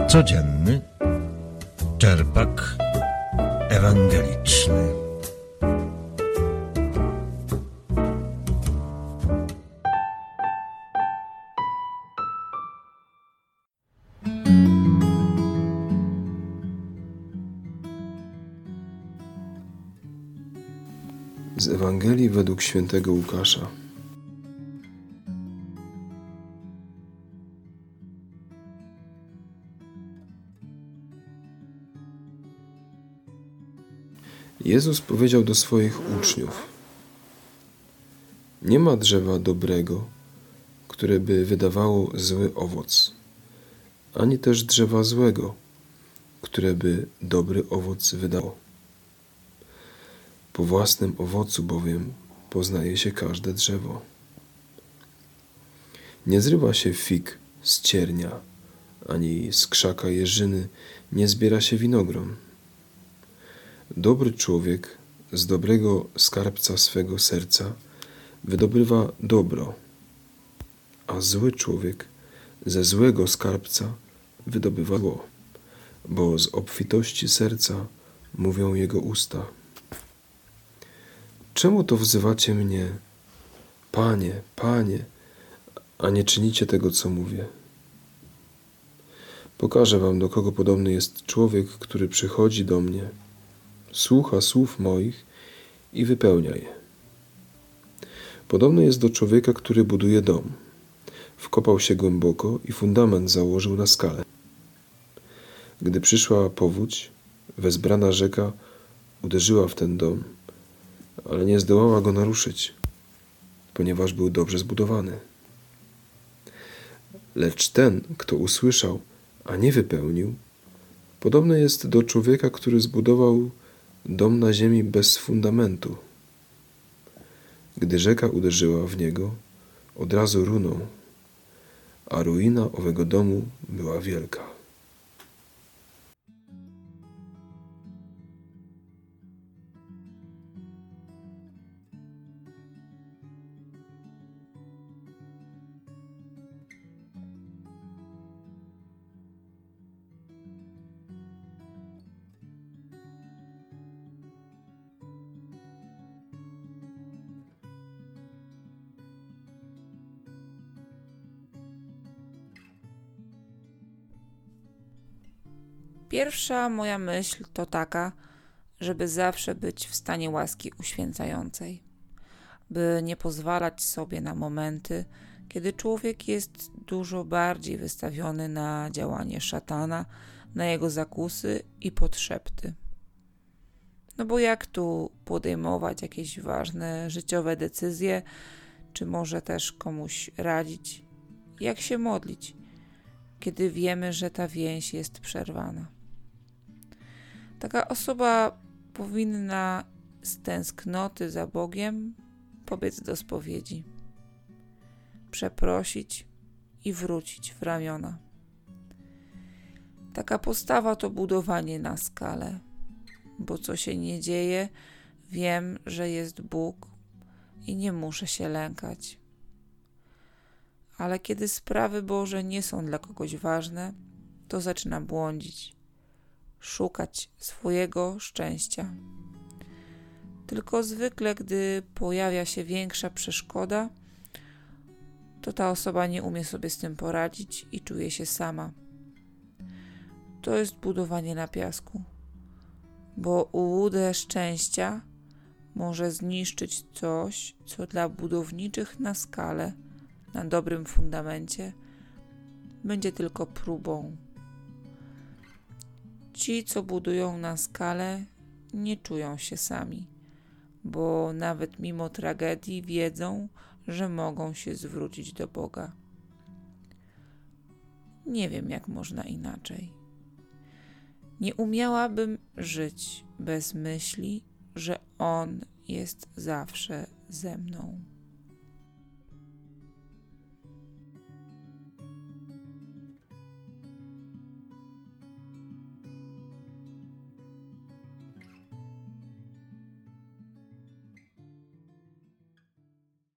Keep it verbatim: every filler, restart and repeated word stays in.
Codzienny czerpak ewangeliczny. Z Ewangelii według świętego Łukasza. Jezus powiedział do swoich uczniów: nie ma drzewa dobrego, które by wydawało zły owoc, ani też drzewa złego, które by dobry owoc wydało. Po własnym owocu bowiem poznaje się każde drzewo. Nie zrywa się fig z ciernia, ani z krzaka jeżyny nie zbiera się winogron. Dobry człowiek z dobrego skarbca swego serca wydobywa dobro, a zły człowiek ze złego skarbca wydobywa zło, bo z obfitości serca mówią jego usta. Czemu to wzywacie mnie, Panie, Panie, a nie czynicie tego, co mówię? Pokażę wam, do kogo podobny jest człowiek, który przychodzi do mnie, słucha słów moich i wypełnia je. Podobny jest do człowieka, który buduje dom. Wkopał się głęboko i fundament założył na skale. Gdy przyszła powódź, wezbrana rzeka uderzyła w ten dom, ale nie zdołała go naruszyć, ponieważ był dobrze zbudowany. Lecz ten, kto usłyszał, a nie wypełnił, podobny jest do człowieka, który zbudował dom na ziemi bez fundamentu. Gdy rzeka uderzyła w niego, od razu runął, a ruina owego domu była wielka. Pierwsza moja myśl to taka, żeby zawsze być w stanie łaski uświęcającej, by nie pozwalać sobie na momenty, kiedy człowiek jest dużo bardziej wystawiony na działanie szatana, na jego zakusy i podszepty. No bo jak tu podejmować jakieś ważne życiowe decyzje, czy może też komuś radzić, jak się modlić, kiedy wiemy, że ta więź jest przerwana. Taka osoba powinna z tęsknoty za Bogiem pobiec do spowiedzi, przeprosić i wrócić w ramiona. Taka postawa to budowanie na skalę, bo co się nie dzieje, wiem, że jest Bóg i nie muszę się lękać. Ale kiedy sprawy Boże nie są dla kogoś ważne, to zaczyna błądzić, szukać swojego szczęścia. Tylko zwykle, gdy pojawia się większa przeszkoda, to ta osoba nie umie sobie z tym poradzić i czuje się sama. To jest budowanie na piasku, bo ułudę szczęścia może zniszczyć coś, co dla budowniczych na skalę, na dobrym fundamencie, będzie tylko próbą. Ci, co budują na skalę, nie czują się sami, bo nawet mimo tragedii wiedzą, że mogą się zwrócić do Boga. Nie wiem, jak można inaczej. Nie umiałabym żyć bez myśli, że On jest zawsze ze mną.